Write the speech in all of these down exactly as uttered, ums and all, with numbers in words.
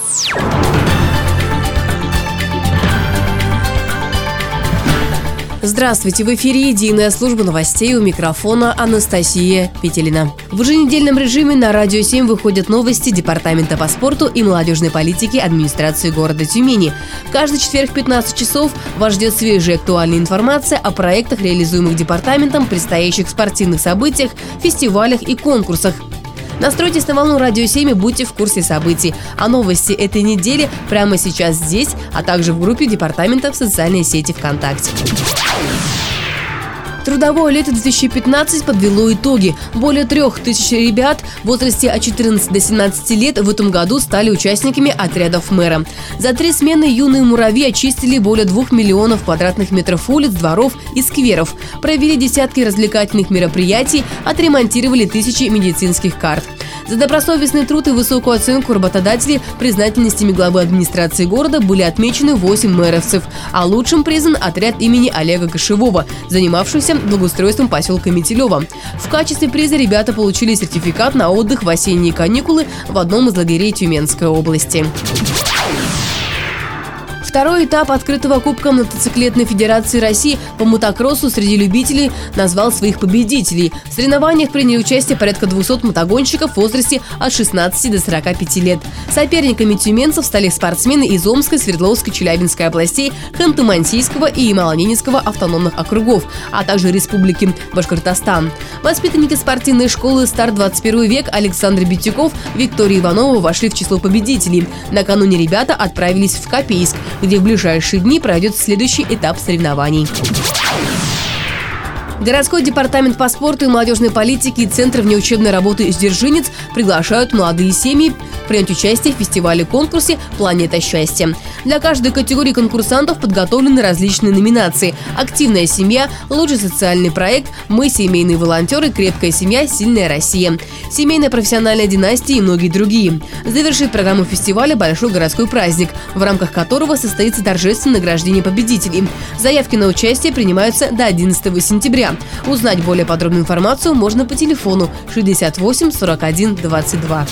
Здравствуйте! В эфире единая служба новостей, у микрофона Анастасия Петелина. В еженедельном режиме на Радио семь выходят новости Департамента по спорту и молодежной политике администрации города Тюмени. Каждый четверг в пятнадцать часов вас ждет свежая актуальная информация о проектах, реализуемых департаментом, предстоящих спортивных событиях, фестивалях и конкурсах. Настройтесь на волну Радио семь и будьте в курсе событий. А новости этой недели прямо сейчас здесь, а также в группе департамента в социальной сети ВКонтакте. Трудовое лето две тысячи пятнадцать подвело итоги. Более трех тысяч ребят в возрасте от четырнадцати до семнадцати лет в этом году стали участниками отрядов мэра. За три смены юные муравьи очистили более двух миллионов квадратных метров улиц, дворов и скверов, провели десятки развлекательных мероприятий, отремонтировали тысячи медицинских карт. За добросовестный труд и высокую оценку работодателей признательностями главы администрации города были отмечены восемь мэровцев, а лучшим признан отряд имени Олега Кошевого, занимавшийся благоустройством поселка Метелево. В качестве приза ребята получили сертификат на отдых в осенние каникулы в одном из лагерей Тюменской области. Второй этап открытого кубка мотоциклетной федерации России по мотокроссу среди любителей назвал своих победителей. В соревнованиях приняли участие порядка двухсот мотогонщиков в возрасте от шестнадцати до сорока пяти лет. Соперниками тюменцев стали спортсмены из Омской, Свердловской, Челябинской областей, Ханты-Мансийского и Ямало-Ненецкого автономных округов, а также Республики Башкортостан. Воспитанники спортивной школы «Старт двадцать первый век» Александр Битюков, Виктория Иванова вошли в число победителей. Накануне ребята отправились в Копейск, где в ближайшие дни пройдет следующий этап соревнований. Городской департамент по спорту и молодежной политике и Центр внеучебной работы «Сдержинец» приглашают молодые семьи принять участие в фестивале-конкурсе «Планета счастья». Для каждой категории конкурсантов подготовлены различные номинации: «Активная семья», «Лучший социальный проект», «Мы семейные волонтеры», «Крепкая семья», «Сильная Россия», «Семейная профессиональная династия» и многие другие. Завершит программу фестиваля большой городской праздник, в рамках которого состоится торжественное награждение победителей. Заявки на участие принимаются до одиннадцатого сентября. Узнать более подробную информацию можно по телефону шестьдесят восемь сорок один двадцать два.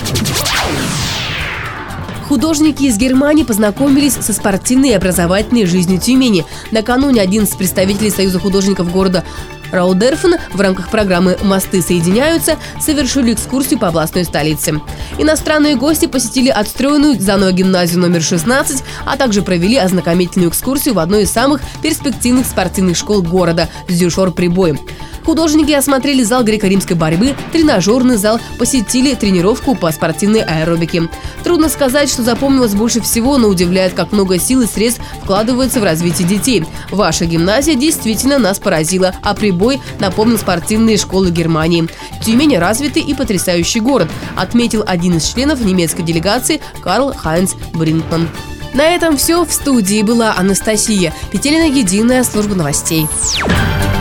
Художники из Германии познакомились со спортивной и образовательной жизнью Тюмени. Накануне одиннадцать представителей Союза художников города Раудерфен в рамках программы «Мосты соединяются» совершили экскурсию по областной столице. Иностранные гости посетили отстроенную зоогимназию номер шестнадцать, а также провели ознакомительную экскурсию в одной из самых перспективных спортивных школ города – Зюшор-Прибой. Художники осмотрели зал греко-римской борьбы, тренажерный зал, посетили тренировку по спортивной аэробике. Трудно сказать, что запомнилось больше всего, но удивляет, как много сил и средств вкладывается в развитие детей. Ваша гимназия действительно нас поразила, а Прибой напомнил спортивные школы Германии. Тюмень – развитый и потрясающий город, отметил один из членов немецкой делегации Карл Хайнц Бринкман. На этом все. В студии была Анастасия Петелина, единая служба новостей.